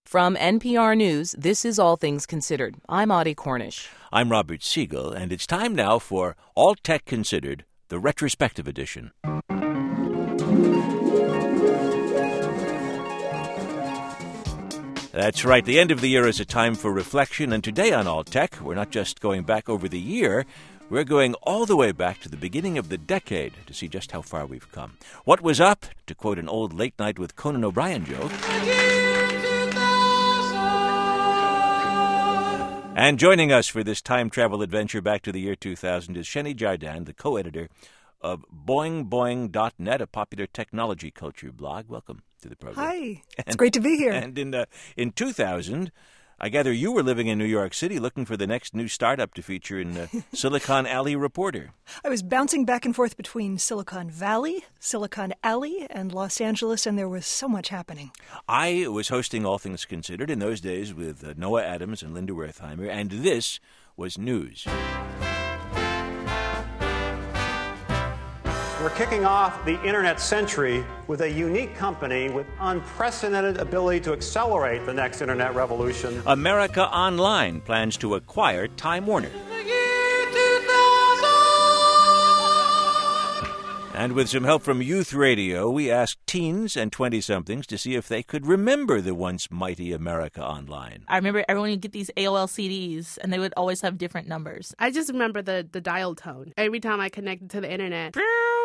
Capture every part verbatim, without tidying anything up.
From N P R News, this is All Things Considered. I'm Audie Cornish. I'm Robert Siegel, and it's time now for All Tech Considered, the retrospective edition. That's right. The end of the year is a time for reflection, and today on All Tech, we're not just going back over the year, we're going all the way back to the beginning of the decade to see just how far we've come. What was up, to quote an old Late Night with Conan O'Brien joke. And joining us for this time travel adventure back to the year two thousand is Sheni Jardin, the co-editor of boing boing dot net, a popular technology culture blog. Welcome to the program. Hi. It's and, great to be here. And in uh, in two thousand, I gather you were living in New York City looking for the next new startup to feature in uh, Silicon Alley Reporter. I was bouncing back and forth between Silicon Valley, Silicon Alley, and Los Angeles, and there was so much happening. I was hosting All Things Considered in those days with uh, Noah Adams and Linda Wertheimer, and this was news. We're kicking off the Internet century with a unique company with unprecedented ability to accelerate the next Internet revolution. America Online plans to acquire Time Warner. And with some help from Youth Radio, we asked teens and twenty-somethings to see if they could remember the once mighty America Online. I remember everyone would get these A O L C Ds, and they would always have different numbers. I just remember the, the dial tone. Every time I connected to the internet.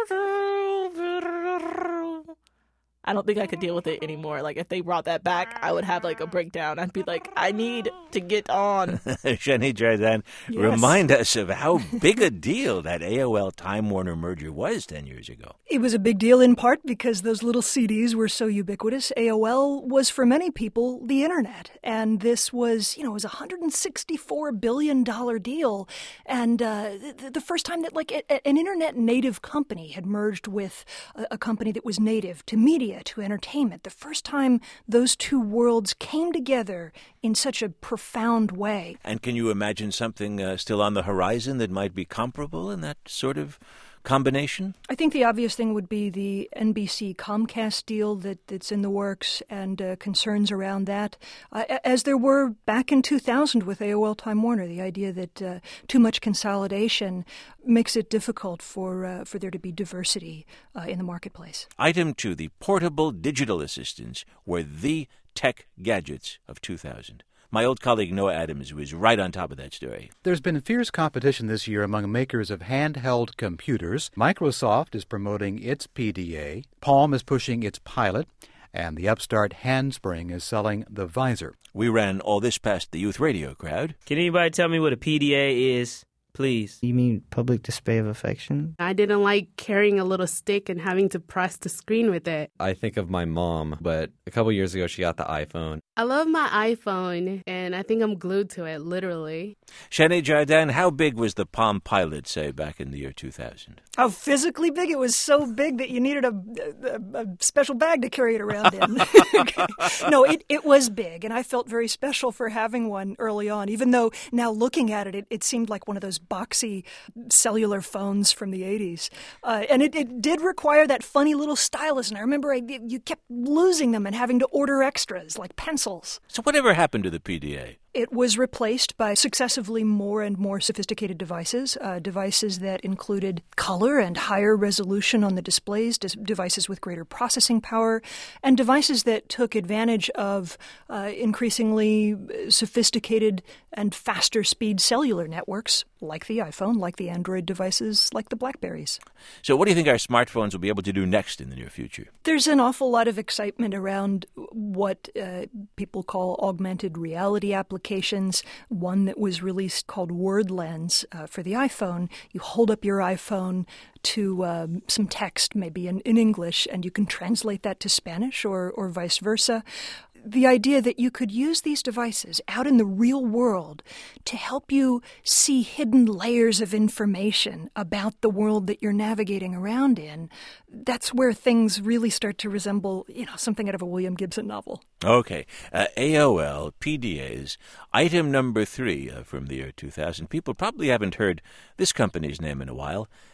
I don't think I could deal with it anymore. Like, if they brought that back, I would have, like, a breakdown. I'd be like, I need to get on. Sheni Jardin, yes. Remind us of how big a deal that A O L-Time Warner merger was ten years ago. It was a big deal in part because those little C Ds were so ubiquitous. A O L was, for many people, the internet. And this was, you know, it was a one hundred sixty-four billion dollars deal. And uh, the, the first time that, like, a, an internet-native company had merged with a, a company that was native to media, to entertainment, the first time those two worlds came together in such a profound way. And can you imagine something uh, still on the horizon that might be comparable in that sort of combination? I think the obvious thing would be the N B C Comcast deal that, that's in the works and uh, concerns around that, uh, as there were back in two thousand with A O L Time Warner, the idea that uh, too much consolidation makes it difficult for uh, for there to be diversity uh, in the marketplace. Item two, the portable digital assistants were the tech gadgets of two thousand. My old colleague Noah Adams was right on top of that story. There's been fierce competition this year among makers of handheld computers. Microsoft is promoting its P D A, Palm is pushing its Pilot, and the upstart Handspring is selling the Visor. We ran all this past the Youth Radio crowd. Can anybody tell me what a P D A is? Please. You mean public display of affection? I didn't like carrying a little stick and having to press the screen with it. I think of my mom, but a couple years ago she got the iPhone. I love my iPhone, and I think I'm glued to it, literally. Sheni Jardin, how big was the Palm Pilot, say, back in the year two thousand? How physically big? It was so big that you needed a, a, a special bag to carry it around in. Okay. No, it, it was big, and I felt very special for having one early on, even though now looking at it, it, it seemed like one of those boxy cellular phones from the eighties. Uh, and it, it did require that funny little stylus, and I remember I, you kept losing them and having to order extras, like pencils. So whatever happened to the P D A? It was replaced by successively more and more sophisticated devices, uh, devices that included color and higher resolution on the displays, dis- devices with greater processing power, and devices that took advantage of uh, increasingly sophisticated and faster speed cellular networks, like the iPhone, like the Android devices, like the BlackBerries. So what do you think our smartphones will be able to do next in the near future? There's an awful lot of excitement around what uh, people call augmented reality applications. Applications, one that was released called WordLens uh, for the iPhone. You hold up your iPhone to um, some text, maybe in, in English, and you can translate that to Spanish or, or vice versa. The idea that you could use these devices out in the real world to help you see hidden layers of information about the world that you're navigating around in, that's where things really start to resemble, you know, something out of a William Gibson novel. Okay. Uh, A O L, P D As, item number three uh, from the year two thousand. People probably haven't heard this company's name in a while.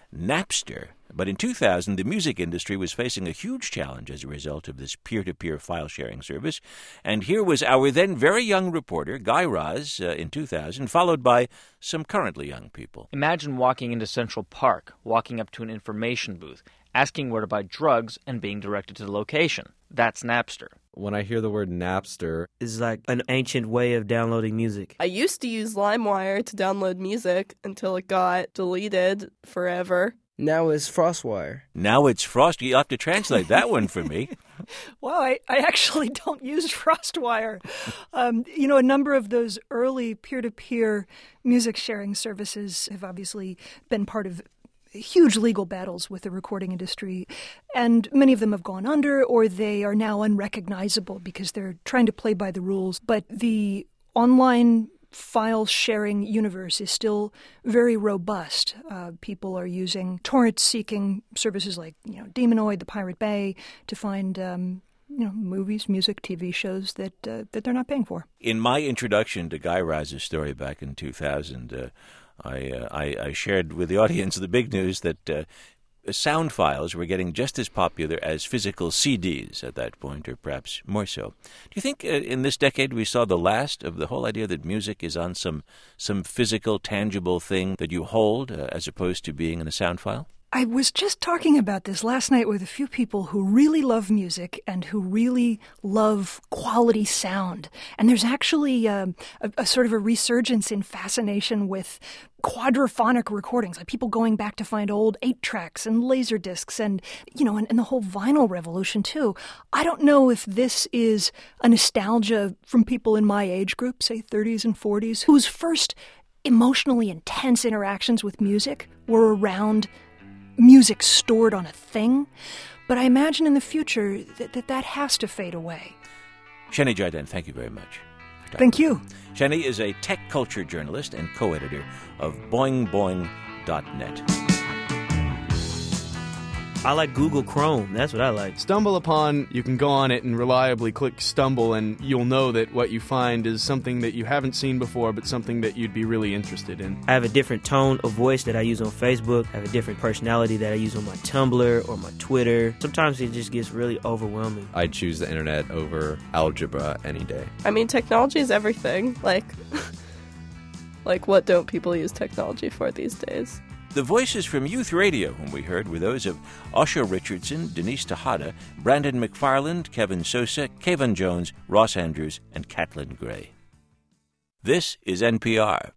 Napster. But in two thousand, the music industry was facing a huge challenge as a result of this peer-to-peer file-sharing service. And here was our then very young reporter, Guy Raz, uh, in two thousand, followed by some currently young people. Imagine walking into Central Park, walking up to an information booth, asking where to buy drugs, and being directed to the location. That's Napster. When I hear the word Napster, it's like an ancient way of downloading music. I used to use LimeWire to download music until it got deleted forever. Now it's FrostWire. Now it's Frost. You'll have to translate that one for me. Well, I, I actually don't use FrostWire. Um, you know, a number of those early peer-to-peer music sharing services have obviously been part of huge legal battles with the recording industry, and many of them have gone under, or they are now unrecognizable because they're trying to play by the rules. But the online file-sharing universe is still very robust. Uh, people are using torrent-seeking services like, you know, Demonoid, the Pirate Bay, to find um, you know, movies, music, T V shows that uh, that they're not paying for. In my introduction to Guy Raz's story back in two thousand, uh, I, uh, I I shared with the audience the big news that uh, sound files were getting just as popular as physical C Ds at that point, or perhaps more so. Do you think uh, in this decade we saw the last of the whole idea that music is on some some physical, tangible thing that you hold uh, as opposed to being in a sound file? I was just talking about this last night with a few people who really love music and who really love quality sound. And there's actually um, a, a sort of a resurgence in fascination with quadraphonic recordings, like people going back to find old eight tracks and laser discs and, you know, and, and the whole vinyl revolution too. I don't know if this is a nostalgia from people in my age group, say thirties and forties, whose first emotionally intense interactions with music were around music stored on a thing, but I imagine in the future that that, that has to fade away. Sheni Jardin, thank you very much. Thank you. Sheni is a tech culture journalist and co-editor of boing boing dot net. I like Google Chrome. That's what I like. Stumble Upon, you can go on it and reliably click stumble, and you'll know that what you find is something that you haven't seen before, but something that you'd be really interested in. I have a different tone of voice that I use on Facebook. I have a different personality that I use on my Tumblr or my Twitter. Sometimes it just gets really overwhelming. I'd choose the internet over algebra any day. I mean, technology is everything. Like, like what don't people use technology for these days? The voices from Youth Radio, whom we heard, were those of Osho Richardson, Denise Tejada, Brandon McFarland, Kevin Sosa, Kevin Jones, Ross Andrews, and Catelyn Gray. This is N P R.